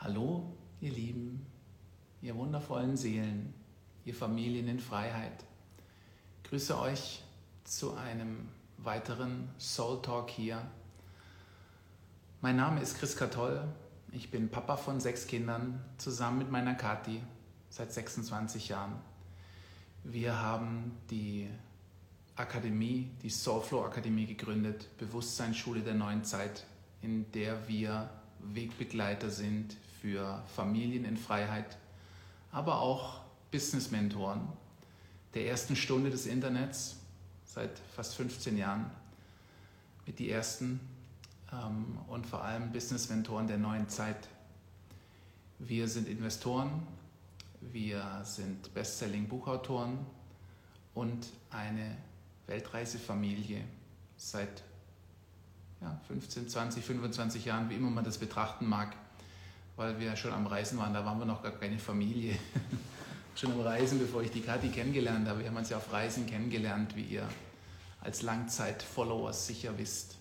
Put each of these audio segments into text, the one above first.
Hallo, ihr Lieben, ihr wundervollen Seelen, ihr Familien in Freiheit. Ich grüße euch zu einem weiteren Soul Talk hier. Mein Name ist Chris Katholl, ich bin Papa von 6 Kindern, zusammen mit meiner Kathi seit 26 Jahren. Wir haben die Akademie, die Soulflow Akademie gegründet, Bewusstseinsschule der neuen Zeit, in der wir Wegbegleiter sind für Familien in Freiheit, aber auch Business-Mentoren der ersten Stunde des Internets, seit fast 15 Jahren, mit die ersten und vor allem Business-Mentoren der neuen Zeit. Wir sind Investoren, wir sind Bestselling-Buchautoren und eine Weltreisefamilie seit 15, 20, 25 Jahren, wie immer man das betrachten mag, weil wir schon am Reisen waren, da waren wir noch gar keine Familie. Schon am Reisen, bevor ich die Kathi kennengelernt habe. Wir haben uns ja auf Reisen kennengelernt, wie ihr als Langzeit-Followers sicher wisst.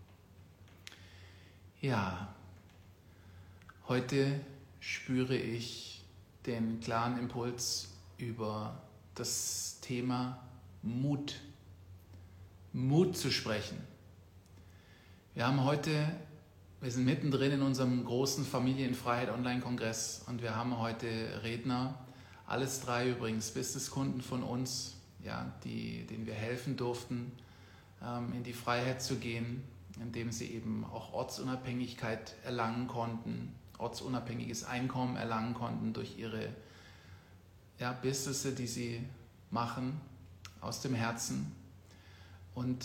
Ja, heute spüre ich den klaren Impuls über das Thema Mut. Mut zu sprechen. Wir sind mittendrin in unserem großen Familie in Freiheit Online-Kongress und wir haben heute Redner, alles 3 übrigens Businesskunden von uns, denen wir helfen durften, in die Freiheit zu gehen, indem sie eben auch Ortsunabhängigkeit erlangen konnten, ortsunabhängiges Einkommen erlangen konnten durch ihre Businesses, die sie machen, aus dem Herzen. Und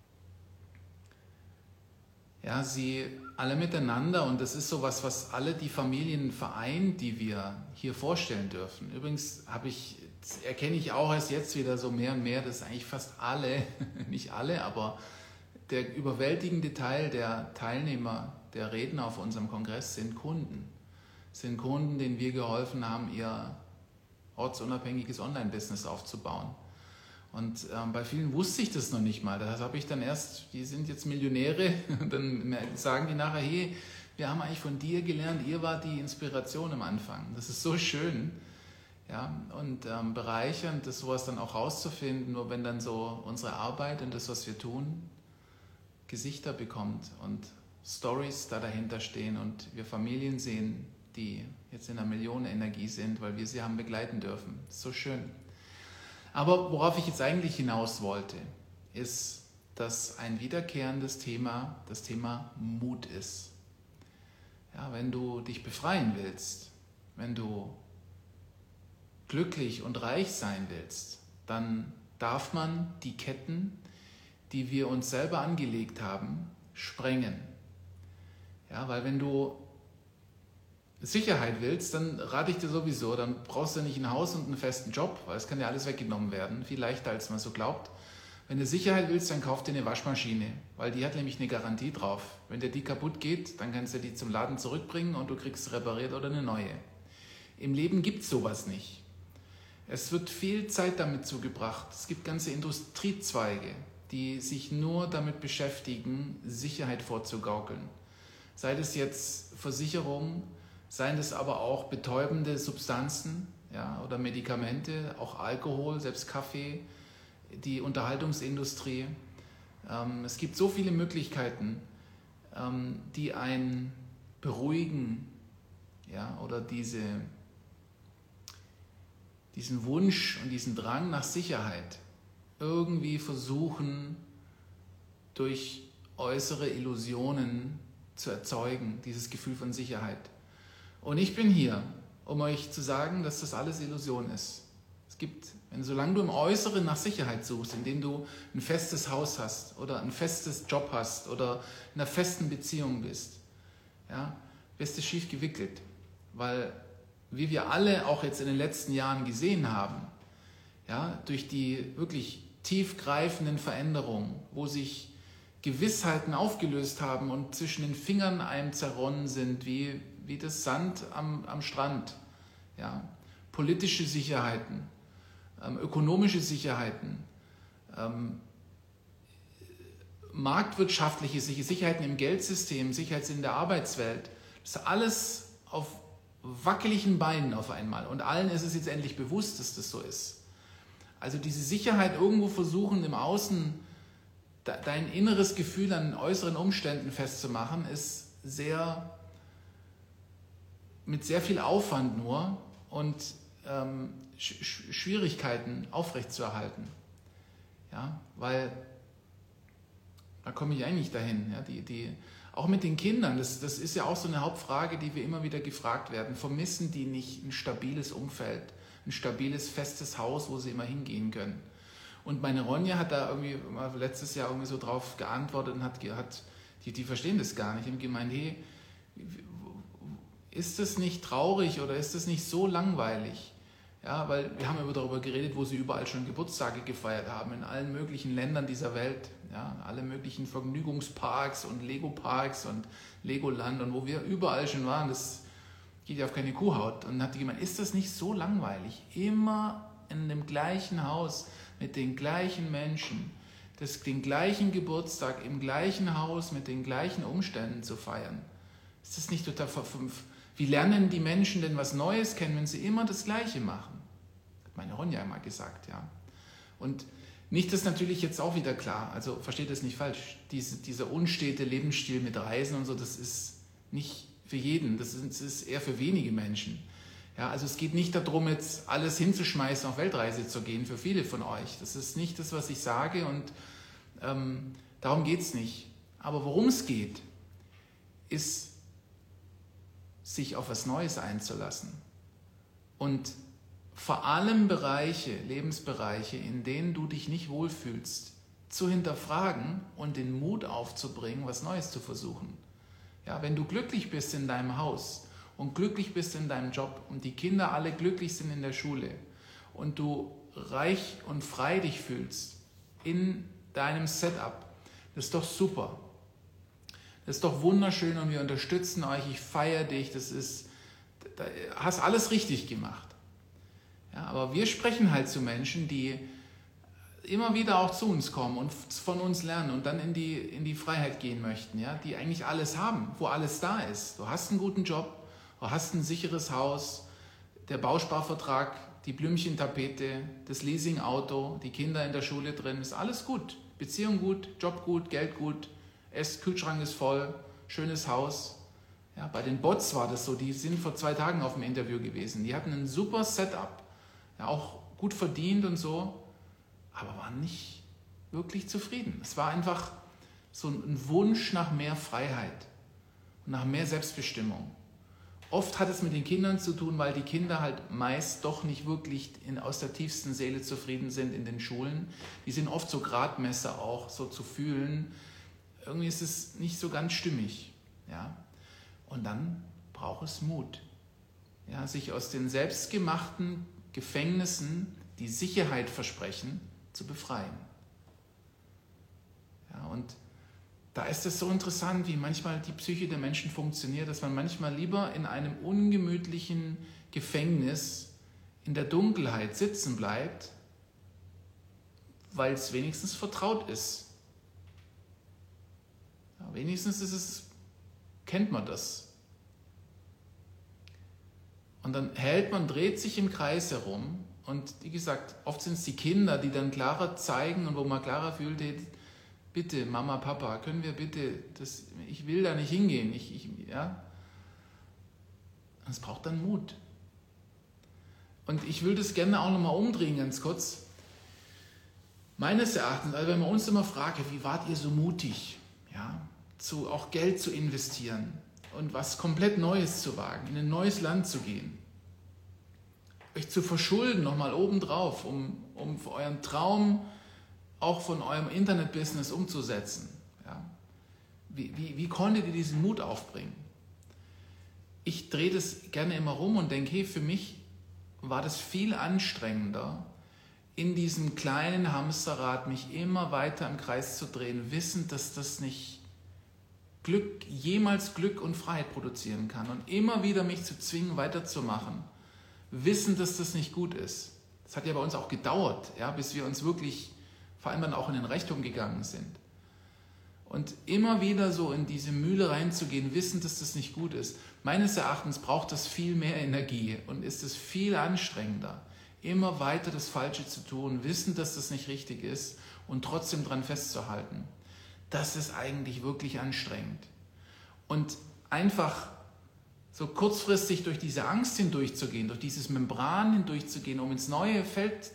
sie alle miteinander, und das ist sowas, was alle die Familien vereint, die wir hier vorstellen dürfen. Übrigens erkenne ich auch erst jetzt wieder so mehr und mehr, dass eigentlich fast alle, nicht alle, aber der überwältigende Teil der Teilnehmer, der Redner auf unserem Kongress sind Kunden. Sind Kunden, denen wir geholfen haben, ihr ortsunabhängiges Online-Business aufzubauen. Und bei vielen wusste ich das noch nicht mal. Das habe ich dann erst, die sind jetzt Millionäre, und dann sagen die nachher, hey, wir haben eigentlich von dir gelernt, ihr wart die Inspiration am Anfang. Das ist so schön, und bereichernd, das sowas dann auch rauszufinden, nur wenn dann so unsere Arbeit und das, was wir tun, Gesichter bekommt und Stories da dahinter stehen und wir Familien sehen, die jetzt in einer Millionenenergie sind, weil wir sie haben begleiten dürfen. Das ist so schön. Aber worauf ich jetzt eigentlich hinaus wollte, ist, dass ein wiederkehrendes Thema das Thema Mut ist. Wenn du dich befreien willst, wenn du glücklich und reich sein willst, dann darf man die Ketten, die wir uns selber angelegt haben, sprengen. Weil wenn du Sicherheit willst, dann rate ich dir sowieso, dann brauchst du nicht ein Haus und einen festen Job, weil es kann dir alles weggenommen werden, viel leichter als man so glaubt. Wenn du Sicherheit willst, dann kauf dir eine Waschmaschine, weil die hat nämlich eine Garantie drauf. Wenn dir die kaputt geht, dann kannst du die zum Laden zurückbringen und du kriegst sie repariert oder eine neue. Im Leben gibt es sowas nicht. Es wird viel Zeit damit zugebracht. Es gibt ganze Industriezweige, die sich nur damit beschäftigen, Sicherheit vorzugaukeln. Sei das jetzt Versicherung, seien das aber auch betäubende Substanzen oder Medikamente, auch Alkohol, selbst Kaffee, die Unterhaltungsindustrie. Es gibt so viele Möglichkeiten, die einen beruhigen, oder diesen Wunsch und diesen Drang nach Sicherheit irgendwie versuchen, durch äußere Illusionen zu erzeugen, dieses Gefühl von Sicherheit. Und ich bin hier, um euch zu sagen, dass das alles Illusion ist. Solange du im Äußeren nach Sicherheit suchst, indem du ein festes Haus hast oder ein festes Job hast oder in einer festen Beziehung bist, wirst du schief gewickelt. Weil, wie wir alle auch jetzt in den letzten Jahren gesehen haben, durch die wirklich tiefgreifenden Veränderungen, wo sich Gewissheiten aufgelöst haben und zwischen den Fingern einem zerronnen sind, wie das Sand am Strand. Politische Sicherheiten, ökonomische Sicherheiten, marktwirtschaftliche Sicherheiten im Geldsystem, Sicherheiten in der Arbeitswelt. Das ist alles auf wackeligen Beinen auf einmal. Und allen ist es jetzt endlich bewusst, dass das so ist. Also diese Sicherheit irgendwo versuchen, im Außen dein inneres Gefühl an äußeren Umständen festzumachen, ist mit sehr viel Aufwand nur und Schwierigkeiten aufrechtzuerhalten. Ja, weil da komme ich eigentlich dahin. Ja, auch mit den Kindern, das ist ja auch so eine Hauptfrage, die wir immer wieder gefragt werden. Vermissen die nicht ein stabiles Umfeld, ein stabiles, festes Haus, wo sie immer hingehen können? Und meine Ronja hat da irgendwie letztes Jahr irgendwie so drauf geantwortet und die verstehen das gar nicht. Die haben gemeint, hey, ist das nicht traurig oder ist das nicht so langweilig? Ja, weil wir haben darüber geredet, wo sie überall schon Geburtstage gefeiert haben, in allen möglichen Ländern dieser Welt. Ja, alle möglichen Vergnügungsparks und Lego-Parks und Legoland und wo wir überall schon waren, das geht ja auf keine Kuhhaut. Und dann hat die gemeint, ist das nicht so langweilig? Immer in dem gleichen Haus, mit den gleichen Menschen, den gleichen Geburtstag im gleichen Haus, mit den gleichen Umständen zu feiern. Ist das nicht total Wie lernen die Menschen denn was Neues kennen, wenn sie immer das Gleiche machen? Hat meine Ronja einmal gesagt, ja. Und nicht ist natürlich jetzt auch wieder klar, also versteht das nicht falsch, dieser unstete Lebensstil mit Reisen und so, das ist nicht für jeden, das ist eher für wenige Menschen. Ja, also es geht nicht darum, jetzt alles hinzuschmeißen, auf Weltreise zu gehen, für viele von euch. Das ist nicht das, was ich sage und darum geht es nicht. Aber worum es geht, ist, sich auf was Neues einzulassen und vor allem Lebensbereiche, in denen du dich nicht wohlfühlst, zu hinterfragen und den Mut aufzubringen, was Neues zu versuchen. Ja, wenn du glücklich bist in deinem Haus und glücklich bist in deinem Job und die Kinder alle glücklich sind in der Schule und du reich und frei dich fühlst in deinem Setup, das ist doch super. Das ist doch wunderschön und wir unterstützen euch, ich feiere dich, du hast alles richtig gemacht. Ja, aber wir sprechen halt zu Menschen, die immer wieder auch zu uns kommen und von uns lernen und dann in die Freiheit gehen möchten, ja, die eigentlich alles haben, wo alles da ist. Du hast einen guten Job, du hast ein sicheres Haus, der Bausparvertrag, die Blümchentapete, das Leasingauto, die Kinder in der Schule drin, ist alles gut. Beziehung gut, Job gut, Geld gut. Kühlschrank ist voll, schönes Haus. Ja, bei den Bots war das so, die sind vor 2 Tagen auf dem Interview gewesen. Die hatten ein super Setup, ja, auch gut verdient und so, aber waren nicht wirklich zufrieden. Es war einfach so ein Wunsch nach mehr Freiheit und nach mehr Selbstbestimmung. Oft hat es mit den Kindern zu tun, weil die Kinder halt meist doch nicht wirklich aus der tiefsten Seele zufrieden sind in den Schulen. Die sind oft so Gradmesser auch, so zu fühlen, irgendwie ist es nicht so ganz stimmig. Ja? Und dann braucht es Mut, ja, sich aus den selbstgemachten Gefängnissen, die Sicherheit versprechen, zu befreien. Ja, und da ist es so interessant, wie manchmal die Psyche der Menschen funktioniert, dass man manchmal lieber in einem ungemütlichen Gefängnis in der Dunkelheit sitzen bleibt, weil es wenigstens vertraut ist. Ja, wenigstens kennt man das. Und dann dreht sich im Kreis herum und wie gesagt, oft sind es die Kinder, die dann klarer zeigen und wo man klarer fühlt, bitte Mama, Papa, können wir bitte, ich will da nicht hingehen. Ja? Es braucht dann Mut. Und ich will das gerne auch nochmal umdrehen, ganz kurz. Meines Erachtens, also wenn man uns immer fragt, wie wart ihr so mutig, ja, auch Geld zu investieren und was komplett Neues zu wagen, in ein neues Land zu gehen, euch zu verschulden nochmal obendrauf, um für euren Traum auch von eurem Internet-Business umzusetzen. Ja? Wie konntet ihr diesen Mut aufbringen? Ich drehe das gerne immer rum und denke, hey, für mich war das viel anstrengender, in diesem kleinen Hamsterrad mich immer weiter im Kreis zu drehen, wissend, dass das nicht jemals Glück und Freiheit produzieren kann und immer wieder mich zu zwingen, weiterzumachen, wissend, dass das nicht gut ist. Das hat ja bei uns auch gedauert, ja, bis wir uns wirklich vor allem dann auch in den Reichtum gegangen sind. Und immer wieder so in diese Mühle reinzugehen, wissen, dass das nicht gut ist. Meines Erachtens braucht das viel mehr Energie und ist es viel anstrengender, immer weiter das Falsche zu tun, wissen, dass das nicht richtig ist und trotzdem dran festzuhalten. Das ist eigentlich wirklich anstrengend. Und einfach so kurzfristig durch diese Angst hindurchzugehen, durch dieses Membran hindurchzugehen, um ins neue Feld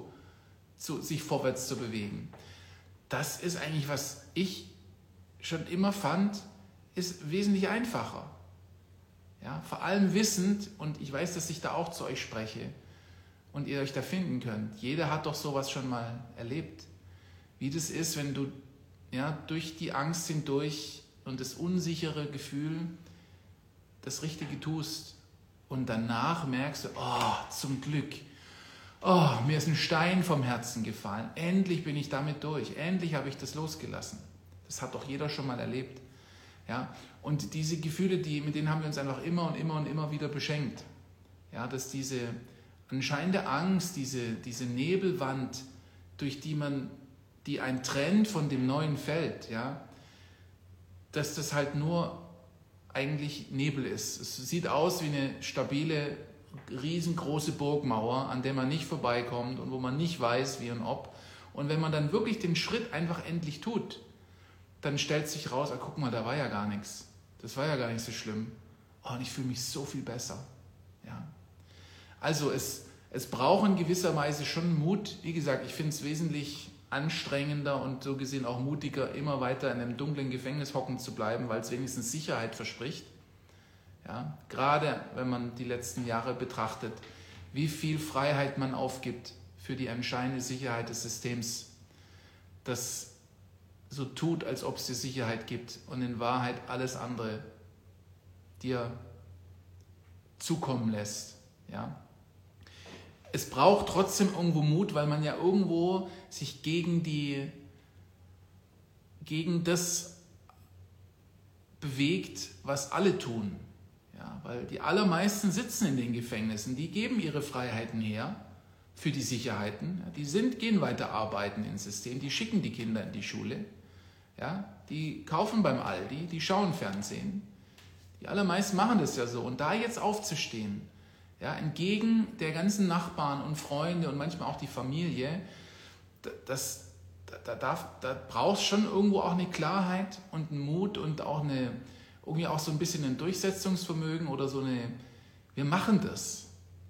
sich vorwärts zu bewegen, das ist eigentlich, was ich schon immer fand, ist wesentlich einfacher. Ja, vor allem wissend, und ich weiß, dass ich da auch zu euch spreche und ihr euch da finden könnt. Jeder hat doch sowas schon mal erlebt. Wie das ist, wenn du durch die Angst hindurch und das unsichere Gefühl das Richtige tust und danach merkst du, oh, zum Glück, oh, mir ist ein Stein vom Herzen gefallen, endlich bin ich damit durch, endlich habe ich das losgelassen. Das hat doch jeder schon mal erlebt. Ja? Und diese Gefühle, mit denen haben wir uns einfach immer und immer und immer wieder beschenkt. Ja, dass diese anscheinende Angst, diese Nebelwand, durch die einen trennt von dem neuen Feld, ja, dass das halt nur eigentlich Nebel ist. Es sieht aus wie eine stabile, riesengroße Burgmauer, an der man nicht vorbeikommt und wo man nicht weiß, wie und ob. Und wenn man dann wirklich den Schritt einfach endlich tut, dann stellt sich raus, guck mal, da war ja gar nichts. Das war ja gar nicht so schlimm. Oh, und ich fühle mich so viel besser. Ja. Also es braucht in gewisser Weise schon Mut. Wie gesagt, ich finde es wesentlich anstrengender und so gesehen auch mutiger, immer weiter in einem dunklen Gefängnis hocken zu bleiben, weil es wenigstens Sicherheit verspricht. Ja. Gerade wenn man die letzten Jahre betrachtet, wie viel Freiheit man aufgibt für die anscheinende Sicherheit des Systems, das so tut, als ob es dir Sicherheit gibt und in Wahrheit alles andere dir zukommen lässt. Ja? Es braucht trotzdem irgendwo Mut, weil man ja irgendwo sich gegen das bewegt, was alle tun. Ja? Weil die allermeisten sitzen in den Gefängnissen, die geben ihre Freiheiten her für die Sicherheiten. Die gehen weiter arbeiten ins System, die schicken die Kinder in die Schule. Ja, die kaufen beim Aldi, die schauen Fernsehen. Die allermeisten machen das ja so. Und da jetzt aufzustehen, ja, entgegen der ganzen Nachbarn und Freunde und manchmal auch die Familie, da brauchst schon irgendwo auch eine Klarheit und einen Mut und auch irgendwie auch so ein bisschen ein Durchsetzungsvermögen oder so wir machen das.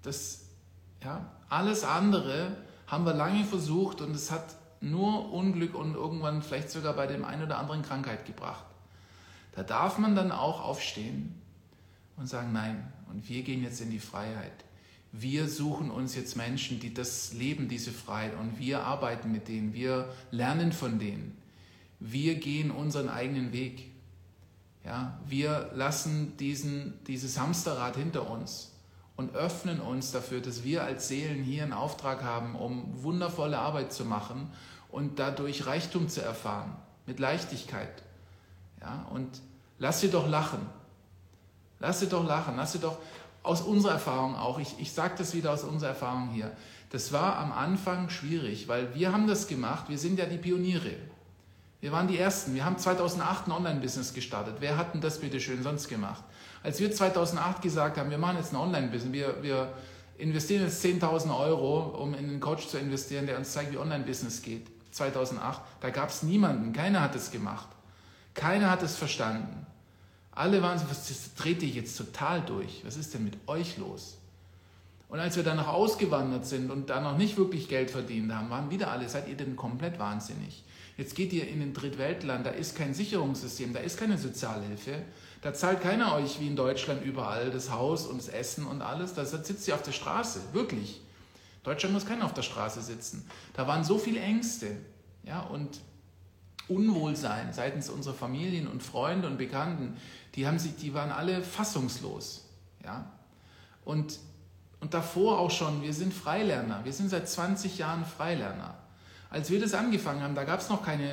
Alles andere haben wir lange versucht und es hat nur Unglück und irgendwann vielleicht sogar bei dem einen oder anderen Krankheit gebracht. Da darf man dann auch aufstehen und sagen, nein, und wir gehen jetzt in die Freiheit. Wir suchen uns jetzt Menschen, die das leben, diese Freiheit, und wir arbeiten mit denen, wir lernen von denen. Wir gehen unseren eigenen Weg. Ja, wir lassen dieses Hamsterrad hinter uns und öffnen uns dafür, dass wir als Seelen hier einen Auftrag haben, um wundervolle Arbeit zu machen und dadurch Reichtum zu erfahren, mit Leichtigkeit. Ja, und lass sie doch lachen. Lass sie doch lachen. Lass sie doch aus unserer Erfahrung auch, ich sage das wieder aus unserer Erfahrung hier, das war am Anfang schwierig, weil wir haben das gemacht, wir sind ja die Pioniere. Wir waren die Ersten. Wir haben 2008 ein Online-Business gestartet. Wer hat denn das bitte schön sonst gemacht? Als wir 2008 gesagt haben, wir machen jetzt ein Online-Business, wir investieren jetzt 10.000 Euro, um in einen Coach zu investieren, der uns zeigt, wie Online-Business geht, 2008, da gab es niemanden, keiner hat es gemacht. Keiner hat es verstanden. Alle waren so, das dreht dich jetzt total durch. Was ist denn mit euch los? Und als wir dann noch ausgewandert sind und da noch nicht wirklich Geld verdient haben, waren wieder alle, seid ihr denn komplett wahnsinnig? Jetzt geht ihr in ein Drittweltland, da ist kein Sicherungssystem, da ist keine Sozialhilfe, da zahlt keiner euch wie in Deutschland überall das Haus und das Essen und alles, da sitzt ihr auf der Straße, wirklich. In Deutschland muss keiner auf der Straße sitzen. Da waren so viele Ängste, ja, und Unwohlsein seitens unserer Familien und Freunde und Bekannten, die waren alle fassungslos. Ja? Und davor auch schon, wir sind Freilerner, wir sind seit 20 Jahren Freilerner. Als wir das angefangen haben, da gab es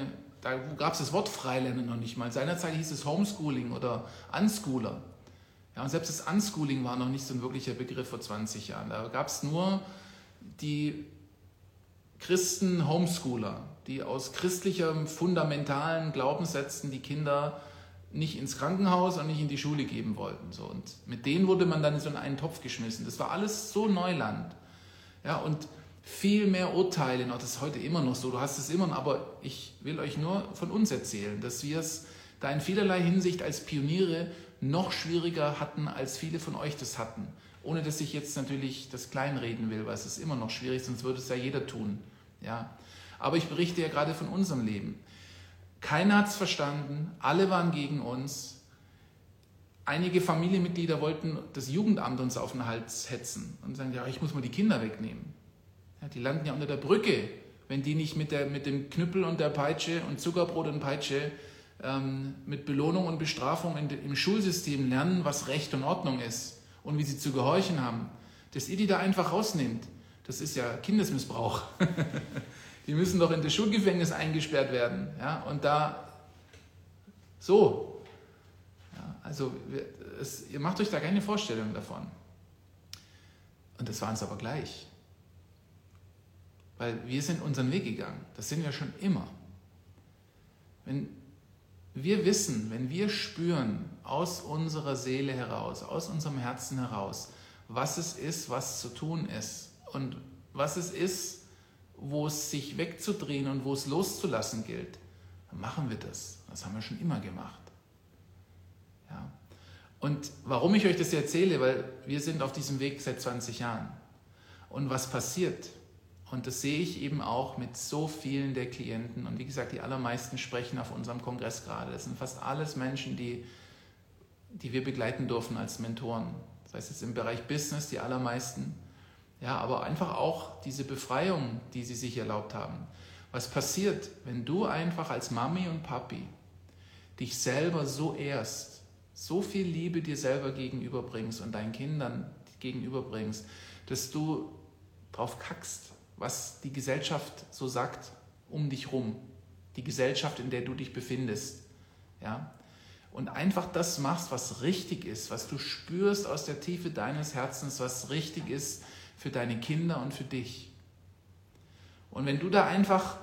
das Wort Freilernen noch nicht mal. Seinerzeit hieß es Homeschooling oder Unschooler. Ja, und selbst das Unschooling war noch nicht so ein wirklicher Begriff vor 20 Jahren. Da gab es nur die Christen-Homeschooler, die aus christlichem, fundamentalen Glaubenssätzen die Kinder nicht ins Krankenhaus und nicht in die Schule geben wollten. So. Und mit denen wurde man dann in so einen Topf geschmissen. Das war alles so Neuland. Ja, und viel mehr Urteile, das ist heute immer noch so, du hast es immer noch, aber ich will euch nur von uns erzählen, dass wir es da in vielerlei Hinsicht als Pioniere noch schwieriger hatten, als viele von euch das hatten. Ohne dass ich jetzt natürlich das kleinreden will, weil es ist immer noch schwierig, sonst würde es ja jeder tun. Ja. Aber ich berichte ja gerade von unserem Leben. Keiner hat es verstanden, alle waren gegen uns. Einige Familienmitglieder wollten das Jugendamt uns auf den Hals hetzen und sagen, ja, ich muss mal die Kinder wegnehmen. Ja, die landen ja unter der Brücke, wenn die nicht mit dem Knüppel und der Peitsche und Zuckerbrot und Peitsche mit Belohnung und Bestrafung im Schulsystem lernen, was Recht und Ordnung ist und wie sie zu gehorchen haben. Dass ihr die da einfach rausnehmt, das ist ja Kindesmissbrauch. Die müssen doch in das Schulgefängnis eingesperrt werden. Ja? Und da so. Ja, also ihr macht euch da keine Vorstellung davon. Und das war uns aber gleich. Weil wir sind unseren Weg gegangen. Das sind wir schon immer. Wenn wir wissen, wenn wir spüren aus unserer Seele heraus, aus unserem Herzen heraus, was es ist, was zu tun ist und was es ist, wo es sich wegzudrehen und wo es loszulassen gilt, dann machen wir das. Das haben wir schon immer gemacht. Ja. Und warum ich euch das erzähle, weil wir sind auf diesem Weg seit 20 Jahren. Und was passiert? Und das sehe ich eben auch mit so vielen der Klienten. Und wie gesagt, die allermeisten sprechen auf unserem Kongress gerade. Das sind fast alles Menschen, die wir begleiten dürfen als Mentoren. Das heißt jetzt im Bereich Business die allermeisten. Ja, aber einfach auch diese Befreiung, die sie sich erlaubt haben. Was passiert, wenn du einfach als Mami und Papi dich selber so ehrst, so viel Liebe dir selber gegenüberbringst und deinen Kindern gegenüberbringst, dass du drauf kackst, was die Gesellschaft so sagt um dich rum, die Gesellschaft, in der du dich befindest. Ja? Und einfach das machst, was richtig ist, was du spürst aus der Tiefe deines Herzens, was richtig ist für deine Kinder und für dich. Und wenn du da einfach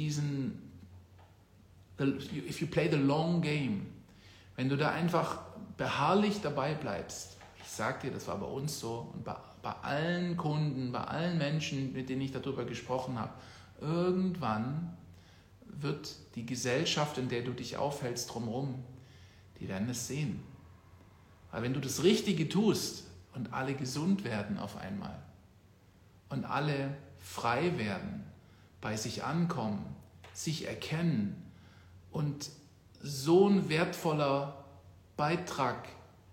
if you play the long game, wenn du da einfach beharrlich dabei bleibst, ich sag dir, das war bei uns so und bei allen Kunden, bei allen Menschen, mit denen ich darüber gesprochen habe, irgendwann wird die Gesellschaft, in der du dich aufhältst, drumherum, die werden es sehen. Weil wenn du das Richtige tust und alle gesund werden auf einmal und alle frei werden, bei sich ankommen, sich erkennen und so ein wertvoller Beitrag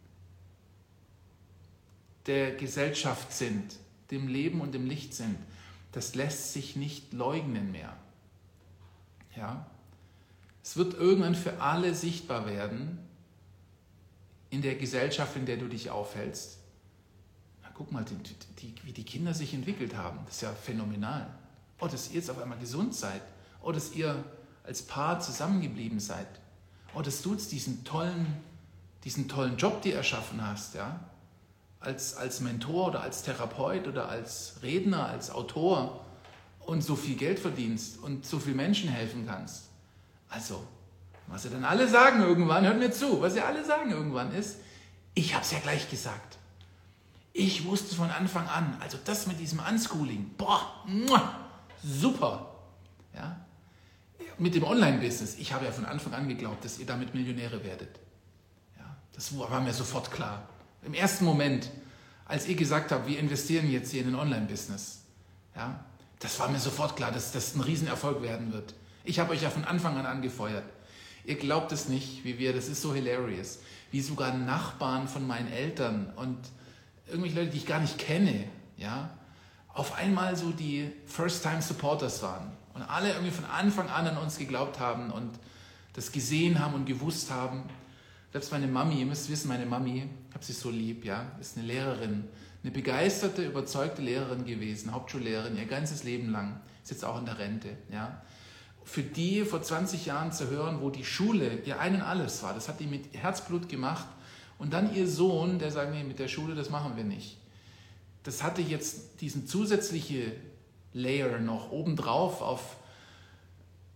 der Gesellschaft sind, dem Leben und dem Licht sind, das lässt sich nicht leugnen mehr. Ja? Es wird irgendwann für alle sichtbar werden, in der Gesellschaft, in der du dich aufhältst. Na, guck mal, wie die Kinder sich entwickelt haben. Das ist ja phänomenal. Oh, dass ihr jetzt auf einmal gesund seid. Oh, dass ihr als Paar zusammengeblieben seid. Oh, dass du jetzt diesen tollen Job dir erschaffen hast, ja? Als Mentor oder als Therapeut oder als Redner, als Autor und so viel Geld verdienst und so vielen Menschen helfen kannst. Also, was sie dann alle sagen irgendwann, hört mir zu, was sie alle sagen irgendwann ist, ich habe es ja gleich gesagt. Ich wusste von Anfang an, also das mit diesem Unschooling, boah, super. Ja? Mit dem Online-Business, ich habe ja von Anfang an geglaubt, dass ihr damit Millionäre werdet. Ja, das war mir sofort klar. Im ersten Moment, als ihr gesagt habt, wir investieren jetzt hier in ein Online-Business, ja, das war mir sofort klar, dass das ein Riesenerfolg werden wird. Ich habe euch ja von Anfang an angefeuert. Ihr glaubt es nicht, das ist so hilarious, wie sogar Nachbarn von meinen Eltern und irgendwelche Leute, die ich gar nicht kenne, ja, auf einmal so die First-Time-Supporters waren und alle irgendwie von Anfang an uns geglaubt haben und das gesehen haben und gewusst haben. Selbst meine Mami, ihr müsst wissen, meine Mami, ich habe sie so lieb, ja, ist eine Lehrerin, eine begeisterte, überzeugte Lehrerin gewesen, Hauptschullehrerin, ihr ganzes Leben lang, ist jetzt auch in der Rente, ja. Für die vor 20 Jahren zu hören, wo die Schule ihr ein und alles war, das hat die mit Herzblut gemacht und dann ihr Sohn, der sagt, nee, mit der Schule, das machen wir nicht. Das hatte jetzt diesen zusätzliche Layer noch obendrauf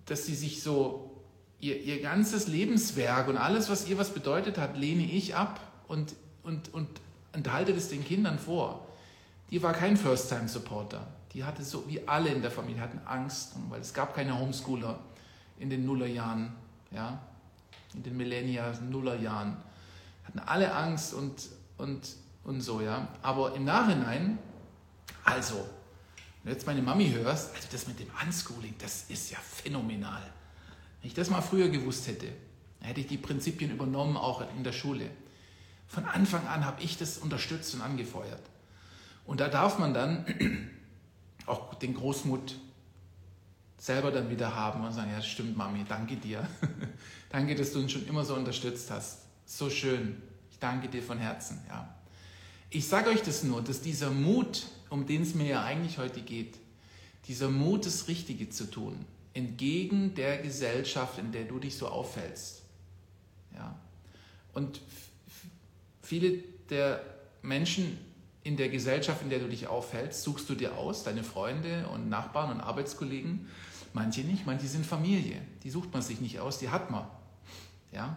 dass sie sich so, ihr ganzes Lebenswerk und alles, was ihr was bedeutet hat, lehne ich ab und enthalte das den Kindern vor. Die war kein First-Time-Supporter. Die hatte so, wie alle in der Familie, hatten Angst, weil es gab keine Homeschooler in den Nullerjahren, ja, in den Millennial-Nullerjahren. Hatten alle Angst und so, ja. Aber im Nachhinein, also, wenn du jetzt meine Mami hörst, also das mit dem Unschooling, das ist ja phänomenal. Wenn ich das mal früher gewusst hätte, dann hätte ich die Prinzipien übernommen, auch in der Schule. Von Anfang an habe ich das unterstützt und angefeuert. Und da darf man dann auch den Großmut selber dann wieder haben und sagen, ja, stimmt, Mami, danke dir. Danke, dass du uns schon immer so unterstützt hast. So schön. Ich danke dir von Herzen. Ja. Ich sage euch das nur, dass dieser Mut, um den es mir ja eigentlich heute geht, dieser Mut, das Richtige zu tun, entgegen der Gesellschaft, in der du dich so aufhältst. Ja. Und viele der Menschen in der Gesellschaft, in der du dich aufhältst, suchst du dir aus, deine Freunde und Nachbarn und Arbeitskollegen. Manche nicht, manche sind Familie. Die sucht man sich nicht aus, die hat man. Ja?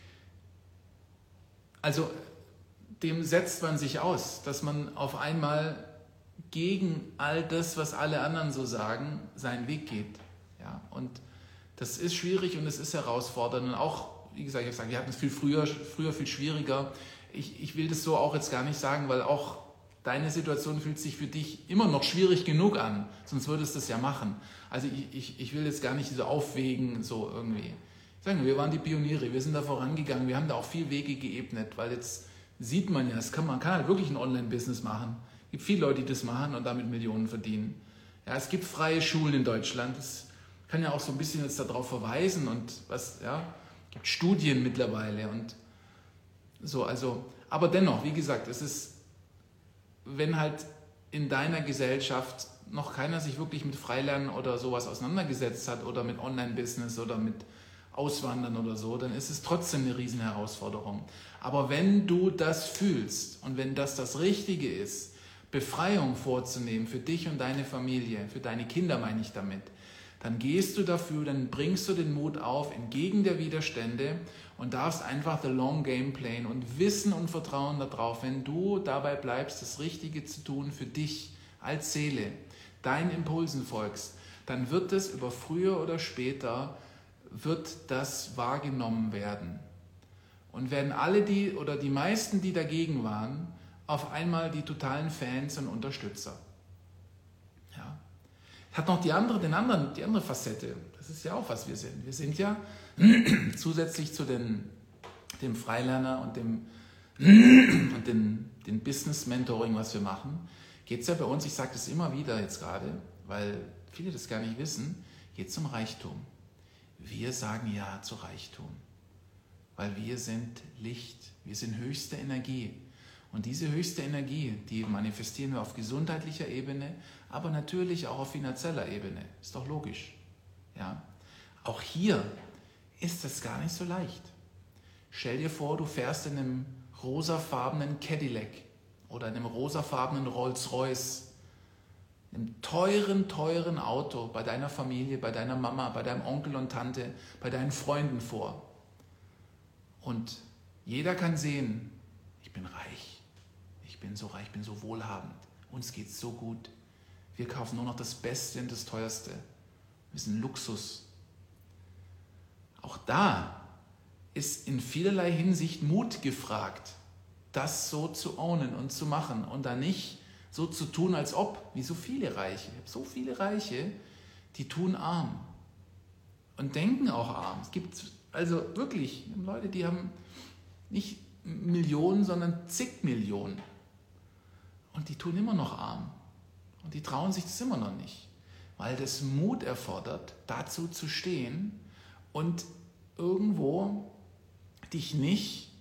Also dem setzt man sich aus, dass man auf einmal gegen all das, was alle anderen so sagen, seinen Weg geht. Ja? Und das ist schwierig und es ist herausfordernd. Und auch, wie gesagt, wir hatten es früher viel schwieriger. Ich will das so auch jetzt gar nicht sagen, weil auch deine Situation fühlt sich für dich immer noch schwierig genug an, sonst würdest du es ja machen. Also ich will jetzt gar nicht so aufwägen, so irgendwie. Sagen wir waren die Pioniere, wir sind da vorangegangen, wir haben da auch viel Wege geebnet, weil jetzt sieht man ja, man kann halt wirklich ein Online-Business machen. Es gibt viele Leute, die das machen und damit Millionen verdienen. Ja, es gibt freie Schulen in Deutschland, das kann ja auch so ein bisschen jetzt darauf verweisen und was, ja, es gibt Studien mittlerweile und so, also, aber dennoch, wie gesagt, es ist, wenn halt in deiner Gesellschaft noch keiner sich wirklich mit Freilernen oder sowas auseinandergesetzt hat oder mit Online-Business oder mit Auswandern oder so, dann ist es trotzdem eine riesen Herausforderung. Aber wenn du das fühlst und wenn das Richtige ist, Befreiung vorzunehmen für dich und deine Familie, für deine Kinder meine ich damit, dann gehst du dafür, dann bringst du den Mut auf entgegen der Widerstände und darfst einfach the long game playen und Wissen und Vertrauen darauf, wenn du dabei bleibst, das Richtige zu tun für dich als Seele, deinen Impulsen folgst, dann wird es über früher oder später, wird das wahrgenommen werden. Und werden alle die oder die meisten, die dagegen waren, auf einmal die totalen Fans und Unterstützer. Ja. Hat noch die andere Facette. Das ist ja auch, was wir sind. Wir sind ja zusätzlich zu dem Freilerner und dem Business-Mentoring, was wir machen, geht es ja bei uns, ich sage das immer wieder jetzt gerade, weil viele das gar nicht wissen, geht es um Reichtum. Wir sagen Ja zu Reichtum, weil wir sind Licht, wir sind höchste Energie. Und diese höchste Energie, die manifestieren wir auf gesundheitlicher Ebene, aber natürlich auch auf finanzieller Ebene. Ist doch logisch. Ja? Auch hier ist das gar nicht so leicht. Stell dir vor, du fährst in einem rosafarbenen Cadillac oder in einem rosafarbenen Rolls-Royce, einem teuren Auto bei deiner Familie, bei deiner Mama, bei deinem Onkel und Tante, bei deinen Freunden vor. Und jeder kann sehen, ich bin reich, ich bin so reich, ich bin so wohlhabend, uns geht es so gut. Wir kaufen nur noch das Beste und das Teuerste. Wir sind Luxus. Auch da ist in vielerlei Hinsicht Mut gefragt, das so zu ownen und zu machen und dann nicht so zu tun, als ob, wie so viele Reiche. Ich habe so viele Reiche, die tun arm und denken auch arm. Es gibt also wirklich Leute, die haben nicht Millionen, sondern zig Millionen und die tun immer noch arm und die trauen sich das immer noch nicht, weil das Mut erfordert, dazu zu stehen und irgendwo dich nicht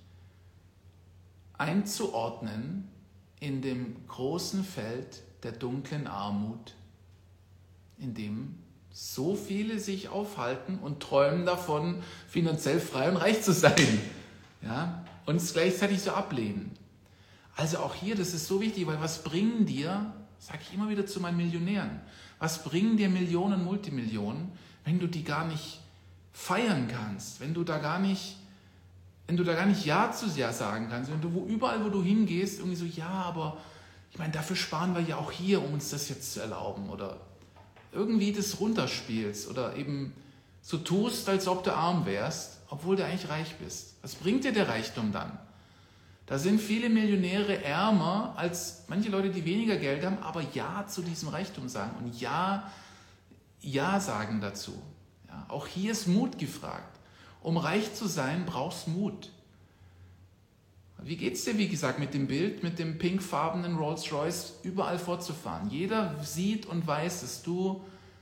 einzuordnen in dem großen Feld der dunklen Armut, in dem so viele sich aufhalten und träumen davon, finanziell frei und reich zu sein, ja, und es gleichzeitig so ablehnen. Also auch hier, das ist so wichtig, weil was bringen dir, sage ich immer wieder zu meinen Millionären, was bringen dir Millionen, Multimillionen, wenn du die gar nicht feiern kannst, wenn du da gar nicht Ja zu Ja sagen kannst, wenn du überall, wo du hingehst, irgendwie so, ja, aber ich meine, dafür sparen wir ja auch hier, um uns das jetzt zu erlauben, oder irgendwie das runterspielst oder eben so tust, als ob du arm wärst, obwohl du eigentlich reich bist. Was bringt dir der Reichtum dann? Da sind viele Millionäre ärmer als manche Leute, die weniger Geld haben, aber Ja zu diesem Reichtum sagen und Ja sagen dazu. Ja, auch hier ist Mut gefragt. Um reich zu sein, brauchst du Mut. Wie geht es dir, wie gesagt, mit dem Bild, mit dem pinkfarbenen Rolls-Royce überall fortzufahren? Jeder sieht und weiß, dass du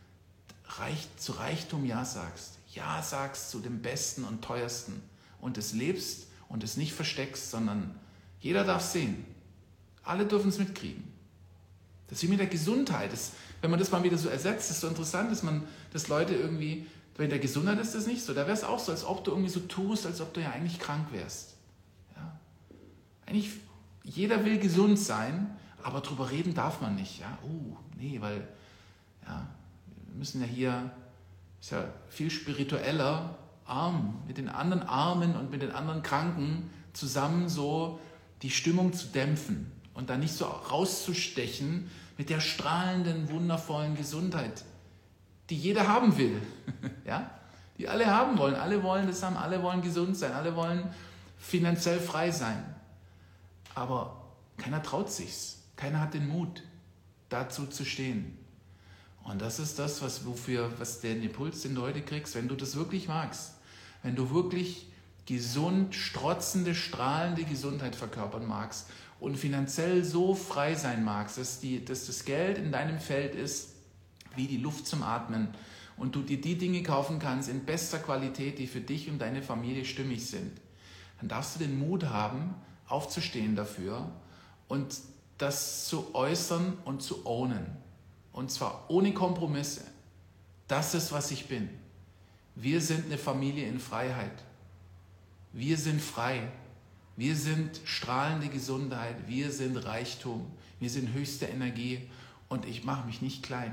zu Reichtum Ja sagst. Ja sagst zu dem Besten und Teuersten und es lebst und es nicht versteckst, sondern jeder darf sehen. Alle dürfen es mitkriegen. Das ist wie mit der Gesundheit. Wenn man das mal wieder so ersetzt, ist so interessant, dass Leute irgendwie, bei der Gesundheit ist das nicht so. Da wäre es auch so, als ob du irgendwie so tust, als ob du ja eigentlich krank wärst. Ja? Eigentlich, jeder will gesund sein, aber drüber reden darf man nicht. Ja? Nee, weil ja, wir müssen ja hier, ist ja viel spiritueller, mit den anderen Armen und mit den anderen Kranken zusammen so die Stimmung zu dämpfen und dann nicht so rauszustechen mit der strahlenden, wundervollen Gesundheit, die jeder haben will, ja? Die alle haben wollen. Alle wollen das haben, alle wollen gesund sein, alle wollen finanziell frei sein. Aber keiner traut sich's. Keiner hat den Mut, dazu zu stehen. Und das ist das, was der Impuls, den du heute kriegst, wenn du das wirklich magst. Wenn du wirklich gesund, strotzende, strahlende Gesundheit verkörpern magst und finanziell so frei sein magst, dass das Geld in deinem Feld ist, wie die Luft zum Atmen und du dir die Dinge kaufen kannst in bester Qualität, die für dich und deine Familie stimmig sind, dann darfst du den Mut haben, aufzustehen dafür und das zu äußern und zu ownen. Und zwar ohne Kompromisse. Das ist, was ich bin. Wir sind eine Familie in Freiheit. Wir sind frei. Wir sind strahlende Gesundheit. Wir sind Reichtum. Wir sind höchste Energie. Und ich mache mich nicht klein.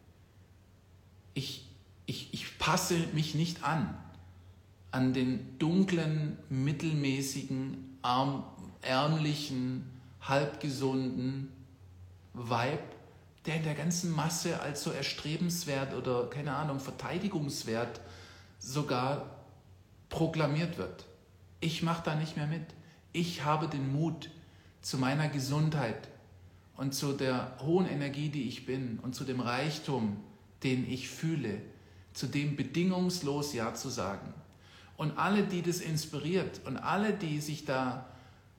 Ich passe mich nicht an den dunklen, mittelmäßigen, ärmlichen, halbgesunden Vibe, der in der ganzen Masse als so erstrebenswert oder, keine Ahnung, verteidigungswert sogar proklamiert wird. Ich mache da nicht mehr mit. Ich habe den Mut zu meiner Gesundheit und zu der hohen Energie, die ich bin und zu dem Reichtum, den ich fühle, zu dem bedingungslos Ja zu sagen. Und alle, die das inspiriert und alle, die sich da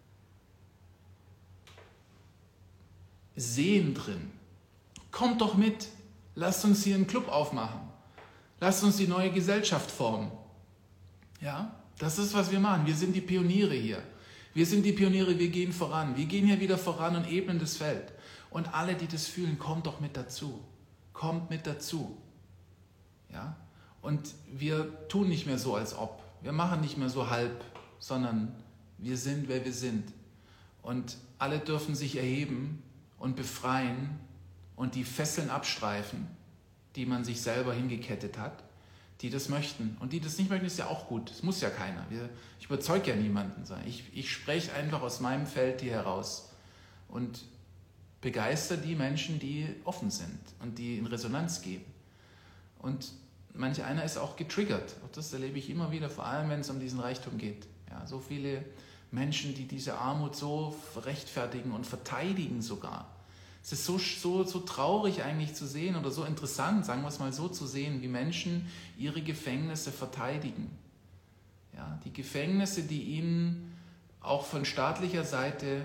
sehen drin, kommt doch mit, lasst uns hier einen Club aufmachen, lasst uns die neue Gesellschaft formen. Ja, das ist, was wir machen. Wir sind die Pioniere hier. Wir sind die Pioniere, wir gehen voran. Wir gehen hier wieder voran und ebnen das Feld. Und alle, die das fühlen, kommt doch mit dazu. Kommt mit dazu. Ja? Und wir tun nicht mehr so, als ob. Wir machen nicht mehr so halb, sondern wir sind, wer wir sind. Und alle dürfen sich erheben und befreien und die Fesseln abstreifen, die man sich selber hingekettet hat, die das möchten. Und die das nicht möchten, ist ja auch gut. Das muss ja keiner. Ich überzeuge ja niemanden. Ich spreche einfach aus meinem Feld hier heraus und begeister die Menschen, die offen sind und die in Resonanz gehen. Und manch einer ist auch getriggert. Auch das erlebe ich immer wieder, vor allem wenn es um diesen Reichtum geht. Ja, so viele Menschen, die diese Armut so rechtfertigen und verteidigen sogar. Es ist so traurig eigentlich zu sehen oder so interessant, sagen wir es mal so, zu sehen, wie Menschen ihre Gefängnisse verteidigen. Ja, die Gefängnisse, die ihnen auch von staatlicher Seite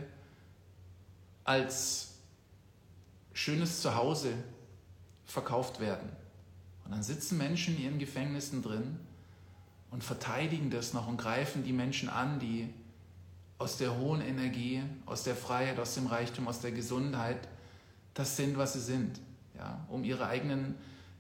als schönes Zuhause verkauft werden. Und dann sitzen Menschen in ihren Gefängnissen drin und verteidigen das noch und greifen die Menschen an, die aus der hohen Energie, aus der Freiheit, aus dem Reichtum, aus der Gesundheit das sind, was sie sind, ja, um ihre eigenen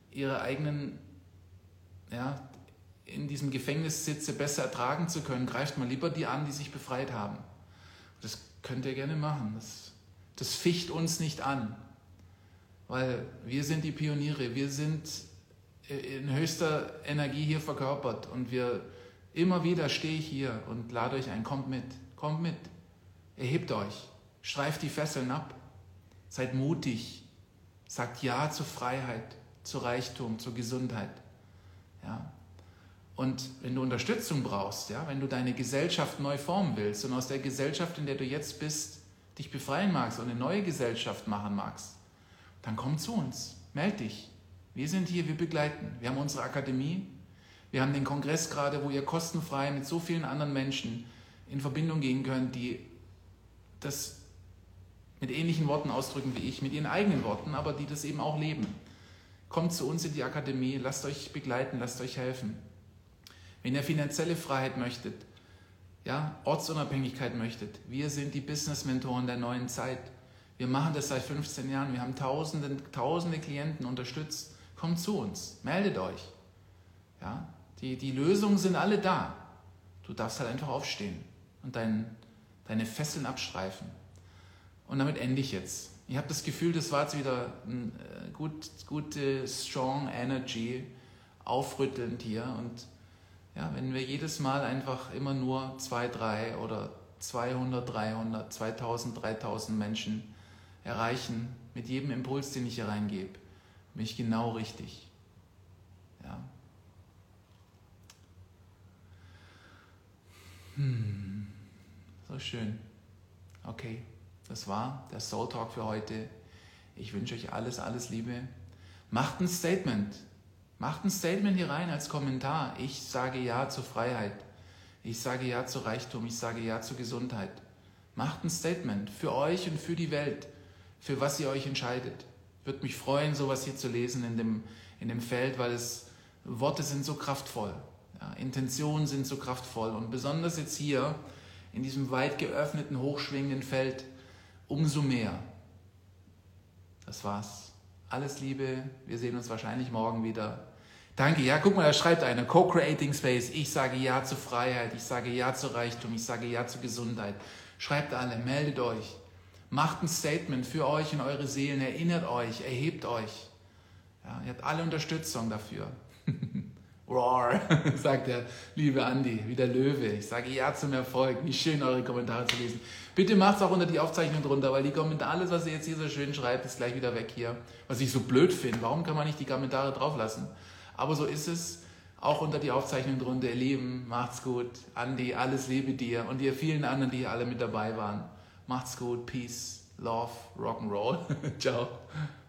ja, in diesem Gefängnissitze besser ertragen zu können, greift man lieber die an, die sich befreit haben. Das könnt ihr gerne machen. Das ficht uns nicht an, weil wir sind die Pioniere, wir sind in höchster Energie hier verkörpert und immer wieder stehe ich hier und lade euch ein, kommt mit, erhebt euch, streift die Fesseln ab, seid mutig, sagt Ja zur Freiheit, zu Reichtum, zur Gesundheit. Ja. Und wenn du Unterstützung brauchst, ja, wenn du deine Gesellschaft neu formen willst und aus der Gesellschaft, in der du jetzt bist, dich befreien magst und eine neue Gesellschaft machen magst, dann komm zu uns, meld dich. Wir sind hier, wir begleiten. Wir haben unsere Akademie, wir haben den Kongress gerade, wo ihr kostenfrei mit so vielen anderen Menschen in Verbindung gehen könnt, die das mit ähnlichen Worten ausdrücken wie ich, mit ihren eigenen Worten, aber die das eben auch leben. Kommt zu uns in die Akademie, lasst euch begleiten, lasst euch helfen. Wenn ihr finanzielle Freiheit möchtet, ja, Ortsunabhängigkeit möchtet, wir sind die Business-Mentoren der neuen Zeit. Wir machen das seit 15 Jahren, wir haben tausende Klienten unterstützt. Kommt zu uns, meldet euch. Ja, die Lösungen sind alle da. Du darfst halt einfach aufstehen und deine Fesseln abstreifen. Und damit ende ich jetzt. Ich habe das Gefühl, das war jetzt wieder gute strong Energy, aufrüttelnd hier. Und ja, wenn wir jedes Mal einfach immer nur 2, 3 oder 200, 300, 2000, 3000 Menschen erreichen, mit jedem Impuls, den ich hier reingebe, bin ich genau richtig. Ja. So schön. Okay, das war der Soul Talk für heute. Ich wünsche euch alles Liebe. Macht ein Statement. Macht ein Statement hier rein als Kommentar. Ich sage Ja zur Freiheit. Ich sage Ja zu Reichtum. Ich sage Ja zur Gesundheit. Macht ein Statement für euch und für die Welt, für was ihr euch entscheidet. Würde mich freuen, sowas hier zu lesen in dem Feld, weil Worte sind so kraftvoll. Ja, Intentionen sind so kraftvoll. Und besonders jetzt hier in diesem weit geöffneten, hochschwingenden Feld umso mehr. Das war's. Alles Liebe. Wir sehen uns wahrscheinlich morgen wieder. Danke. Ja, guck mal, da schreibt einer. Co-Creating Space. Ich sage Ja zur Freiheit. Ich sage Ja zu Reichtum. Ich sage Ja zur Gesundheit. Schreibt alle. Meldet euch. Macht ein Statement für euch und eure Seelen. Erinnert euch. Erhebt euch. Ja, ihr habt alle Unterstützung dafür. Roar, sagt der liebe Andi, wie der Löwe. Ich sage Ja zum Erfolg. Wie schön, eure Kommentare zu lesen. Bitte macht es auch unter die Aufzeichnung drunter, weil die Kommentare, alles, was ihr jetzt hier so schön schreibt, ist gleich wieder weg hier. Was ich so blöd finde. Warum kann man nicht die Kommentare drauf lassen? Aber so ist es. Auch unter die Aufzeichnung drunter. Ihr Lieben, macht's gut. Andi, alles Liebe dir. Und ihr vielen anderen, die hier alle mit dabei waren. Macht's gut. Peace, Love, Rock'n'Roll. Ciao.